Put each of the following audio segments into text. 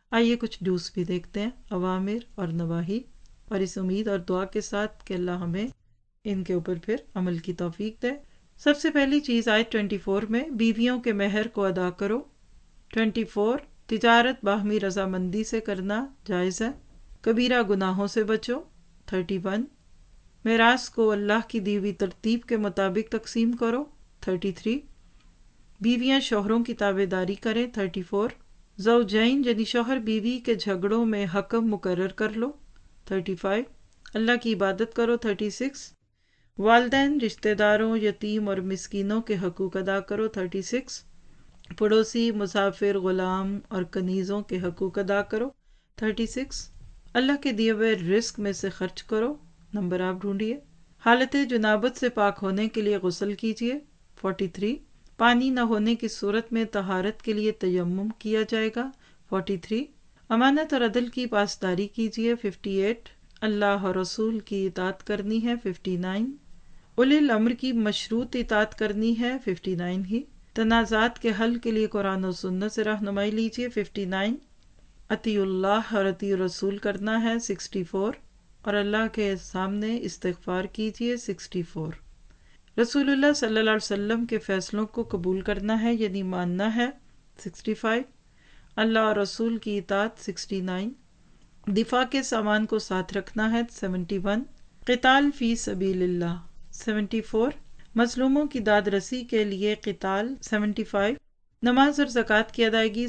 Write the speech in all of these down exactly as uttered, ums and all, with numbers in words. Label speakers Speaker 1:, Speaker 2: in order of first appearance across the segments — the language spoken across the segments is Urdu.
Speaker 1: آئیے کچھ ڈوز بھی دیکھتے ہیں، اوامر اور نواہی، اور اس امید اور دعا کے ساتھ کہ اللہ ہمیں ان کے اوپر پھر عمل کی توفیق دے۔ سب سے پہلی چیز آیت چوبیس میں بیویوں کے مہر کو ادا کرو۔ چوبیس تجارت باہمی رضامندی سے کرنا جائز ہے۔ کبیرہ گناہوں سے بچو۔ اکتیس میراث کو اللہ کی دی ہوئی ترتیب کے مطابق تقسیم کرو۔ تینتیس بیویاں شوہروں کی تابع داری کریں۔ چوالیس زوجین یعنی شوہر بیوی کے جھگڑوں میں حکم مقرر کر لو۔ پینتیس اللہ کی عبادت کرو۔ چھتیس والدین، رشتہ داروں، یتیم اور مسکینوں کے حقوق ادا کرو۔ چھتیس پڑوسی، مسافر، غلام اور کنیزوں کے حقوق ادا کرو۔ چھتیس اللہ کے دیے ہوئے رزق میں سے خرچ کرو۔ نمبر آپ ڈھونڈیے۔ حالت جنابت سے پاک ہونے کے لیے غسل کیجیے۔ تینتالیس پانی نہ ہونے کی صورت میں طہارت کے لیے تیمم کیا جائے گا۔ تینتالیس امانت اور عدل کی پاسداری کیجیے۔ اٹھاون اللہ اور رسول کی اطاعت کرنی ہے۔ اناسی اولی الامر کی مشروط اطاعت کرنی ہے۔ उनسٹھ ہی تنازعات کے حل کے لیے قرآن و سنت سے رہنمائی لیجیے۔ उनسٹھ اطیع اللہ اور اطیع رسول کرنا ہے۔ چوالیس اور اللہ کے سامنے استغفار کیجیے۔ چوالیس رسول اللہ صلی اللہ علیہ وسلم کے فیصلوں کو قبول کرنا ہے یعنی ماننا ہے۔ پچاس اللہ اور رسول کی اطاعت۔ उनہत्तर دفاع کے سامان کو ساتھ رکھنا ہے۔ اکہتر قتال فی سبیل اللہ۔ چوہتر مظلوموں کی داد رسی کے لیے قتال۔ پچہتر نماز اور زکوٰۃ کی ادائیگی۔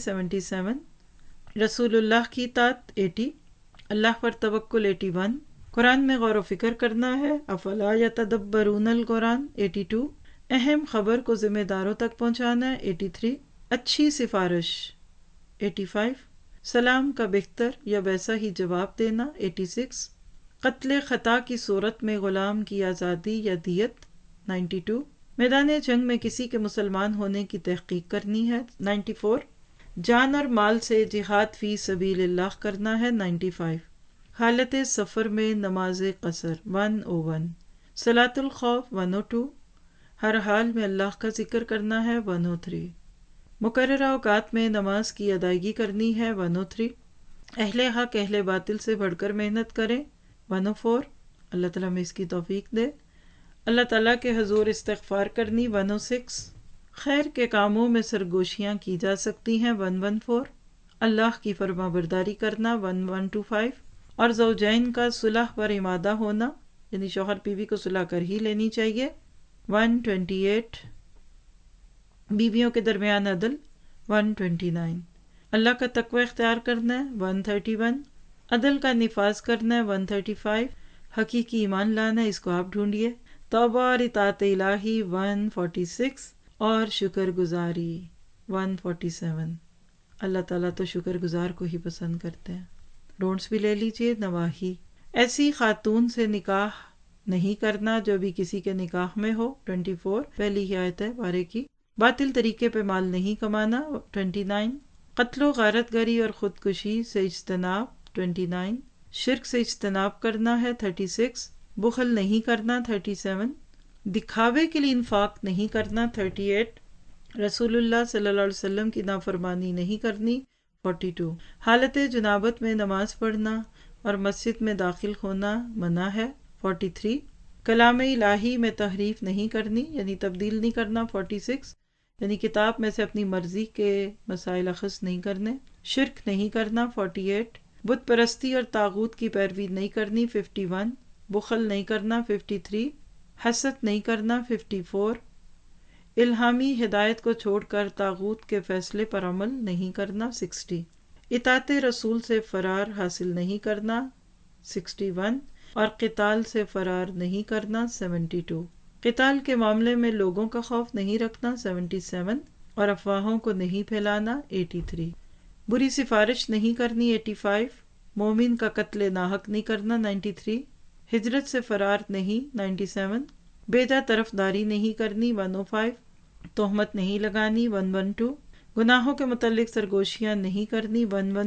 Speaker 1: ستر رسول اللہ کی اطاعت۔ اسی اللہ پر توکل۔ اکیاسی قرآن میں غور و فکر کرنا ہے۔ افلا یتدبرون القرآن۔ باسٹھ اہم خبر کو ذمہ داروں تک پہنچانا ہے۔ ترانوے اچھی سفارش۔ پچاسی سلام کا بہتر یا ویسا ہی جواب دینا۔ چھیاسی قتل خطا کی صورت میں غلام کی آزادی یا دیت۔ بانوے میدان جنگ میں کسی کے مسلمان ہونے کی تحقیق کرنی ہے۔ چورانوے جان اور مال سے جہاد فی سبیل اللہ کرنا ہے۔ پچانوے حالت سفر میں نماز قصر۔ ایک سو ایک صلاۃ الخوف۔ ایک سو دو ہر حال میں اللہ کا ذکر کرنا ہے۔ ایک سو تین مقررہ اوقات میں نماز کی ادائیگی کرنی ہے۔ ایک سو تین اہل حق اہل باطل سے بڑھ کر محنت کریں۔ ایک سو چار اللہ تعالیٰ میں اس کی توفیق دے۔ اللہ تعالیٰ کے حضور استغفار کرنی۔ ایک سو چھ خیر کے کاموں میں سرگوشیاں کی جا سکتی ہیں۔ ایک سو چودہ اللہ کی فرما برداری کرنا۔ ایک سو پچیس اور زوجین کا صلح پر امادہ ہونا یعنی شوہر بیوی کو صلح کر ہی لینی چاہیے۔ ایک سو اٹھائیس بیویوں کے درمیان عدل۔ ایک سو انیس اللہ کا تقوی اختیار کرنا ہے۔ ایک سو اکتیس عدل کا نفاذ کرنا ہے۔ ایک سو پینتیس حقیقی ایمان لانا ہے، اس کو آپ ڈھونڈیے۔ توبہ اور اطاعت الہی۔ ایک سو چھیالیس اور شکر گزاری۔ ایک سو سینتالیس اللہ تعالیٰ تو شکر گزار کو ہی پسند کرتے ہیں۔ ڈونٹس بھی لے لیجئے۔ نواہی ایسی خاتون سے نکاح نہیں کرنا جو بھی کسی کے نکاح میں ہو۔ چوبیس پہلی ہی آیت ہے بارے کی۔ باطل طریقے پہ مال نہیں کمانا۔ انیس قتل و غارت گری اور خودکشی سے اجتناب۔ انیس شرک سے اجتناب کرنا ہے۔ چھتیس بخل نہیں کرنا۔ سینتیس دکھاوے کے لیے انفاق نہیں کرنا۔ اڑتیس رسول اللہ صلی اللہ علیہ وسلم کی نافرمانی نہیں کرنی۔ بارہ حالت جنابت میں نماز پڑھنا اور مسجد میں داخل ہونا منع ہے۔ تینتالیس کلام الہی میں تحریف نہیں کرنی یعنی تبدیل نہیں کرنا۔ چھیالیس یعنی کتاب میں سے اپنی مرضی کے مسائل اخذ نہیں کرنے۔ شرک نہیں کرنا۔ اڑتالیس بت پرستی اور طاغوت کی پیروی نہیں کرنی۔ اکاون بخل نہیں کرنا۔ ترپن حسد نہیں کرنا۔ چون الہامی ہدایت کو چھوڑ کر طاغوت کے فیصلے پر عمل نہیں کرنا۔ ساٹھ اطاعت رسول سے فرار حاصل نہیں کرنا۔ اکسٹھ اور قتال سے فرار نہیں کرنا۔ بہتر قتال کے معاملے میں لوگوں کا خوف نہیں رکھنا۔ ستر اور افواہوں کو نہیں پھیلانا۔ اٹھاسی بری سفارش نہیں کرنی۔ پچاسی مومن کا قتل ناحق نہیں کرنا۔ ترانوے ہجرت سے فرار نہیں۔ سینتانوے بیجا طرف داری نہیں کرنی۔ ایک سو پانچ تہمت نہیں لگانی۔ ایک سو بارہ گناہوں کے متعلق سرگوشیاں نہیں کرنی۔ ایک سو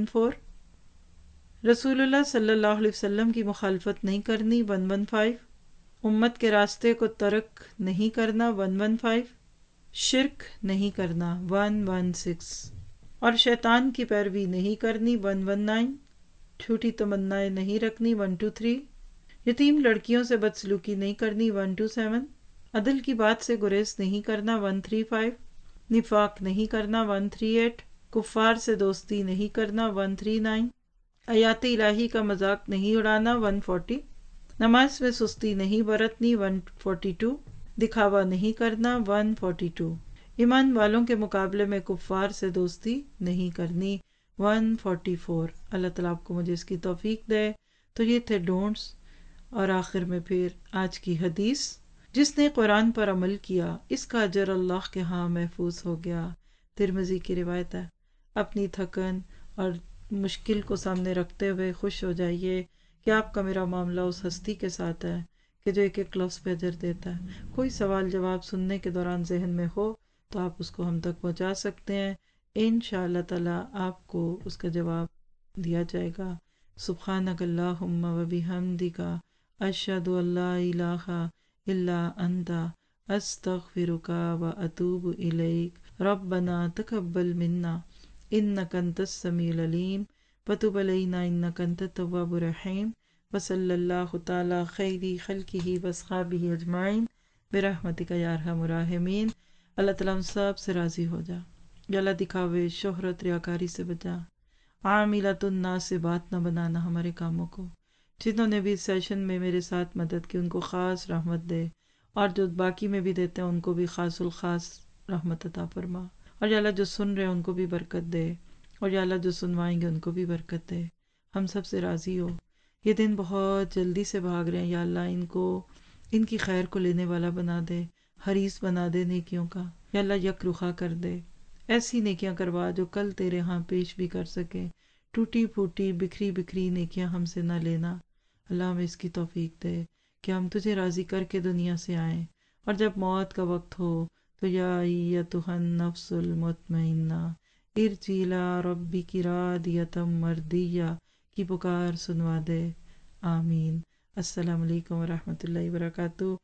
Speaker 1: چودہ رسول اللہ صلی اللہ علیہ وسلم کی مخالفت نہیں کرنی۔ ایک سو پندرہ امت کے راستے کو ترک نہیں کرنا۔ ایک سو پندرہ شرک نہیں کرنا۔ ایک سو سولہ اور شیطان کی پیروی نہیں کرنی ون ون نائن، جھوٹی تمنائیں نہیں رکھنی ون ٹو تھری، یتیم لڑکیوں سے بدسلوکی نہیں کرنی ون ٹو سیون، عدل کی بات سے گریز نہیں کرنا ون تھری فائیو، نفاق نہیں کرنا ون تھری ایٹ، کفار سے دوستی نہیں کرنا ون تھری نائن، آیات الہی کا مذاق نہیں اڑانا ون فورٹی، نماز میں سستی نہیں برتنی ون فورٹی ٹو، دکھاوا نہیں کرنا ون فورٹی ٹو، ایمان والوں کے مقابلے میں کفار سے دوستی نہیں کرنی ون فورٹی فور۔ اللہ تعالیٰ آپ کو مجھے اس کی توفیق دے۔ تو یہ تھے ڈونٹس، اور آخر میں پھر آج کی حدیث، جس نے قرآن پر عمل کیا اس کا اجر اللہ کے ہاں محفوظ ہو گیا۔ ترمذی کی روایت ہے۔ اپنی تھکن اور مشکل کو سامنے رکھتے ہوئے خوش ہو جائیے کہ آپ کا میرا معاملہ اس ہستی کے ساتھ ہے کہ جو ایک ایک لفظ پہ اجر دیتا ہے۔ کوئی سوال جواب سننے کے دوران ذہن میں ہو تو آپ اس کو ہم تک پہنچا سکتے ہیں، انشاءاللہ تعالی آپ کو اس کا جواب دیا جائے گا۔ سبحانک اللہم و بحمدک، اشہد ان لا الہ الا انت، استغفرک و اتوب الیک، ربنا تقبل منا انک انت السمیع العلیم وتب علینا انک انت التواب الرحیم، وصلی اللہ تعالی خیر خلقہ واصحابہ اجمعین برحمتک یا ارحم الراحمین۔ اللہ تعالیٰ ہم سب سے راضی ہو جا، یا اللہ دکھاوے شہرت ریاکاری سے بچا، عاملۃ الناس سے بات نہ بنانا ہمارے کاموں کو۔ جنہوں نے بھی اس سیشن میں میرے ساتھ مدد کی ان کو خاص رحمت دے، اور جو باقی میں بھی دیتے ہیں ان کو بھی خاص الخاص رحمت عطا فرما، اور یا اللہ جو سن رہے ہیں ان کو بھی برکت دے، اور یا اللہ جو سنوائیں گے ان کو بھی برکت دے، ہم سب سے راضی ہو۔ یہ دن بہت جلدی سے بھاگ رہے ہیں، یا اللہ ان کو ان کی خیر کو لینے والا بنا دے، حریص بنا دے نیکیوں کا، یا اللہ یک رخا کر دے، ایسی نیکیاں کروا جو کل تیرے ہاں پیش بھی کر سکے، ٹوٹی پھوٹی بکھری بکھری نیکیاں ہم سے نہ لینا۔ اللہ ہمیں اس کی توفیق دے کہ ہم تجھے راضی کر کے دنیا سے آئیں، اور جب موت کا وقت ہو تو یا ایتھا النفس المطمئنہ ارجعی الی ربک راضیۃ مرضیہ کی پکار سنوا دے۔ آمین۔ السلام علیکم ورحمۃ اللہ وبرکاتہ۔